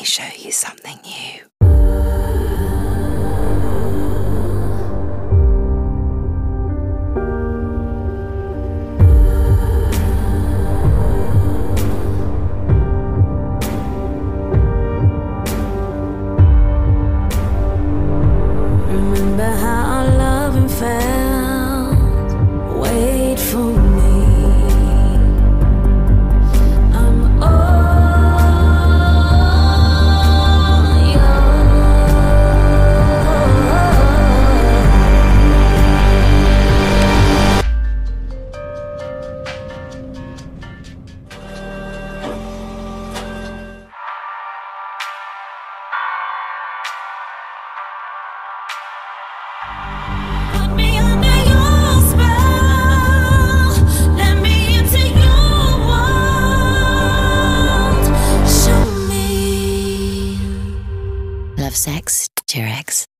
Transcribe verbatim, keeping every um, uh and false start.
show you something new. Remember how our loving felt. Wait for me. I'm all Put me under your spell. Let me into your world. Show me. Love sex, T-Rex.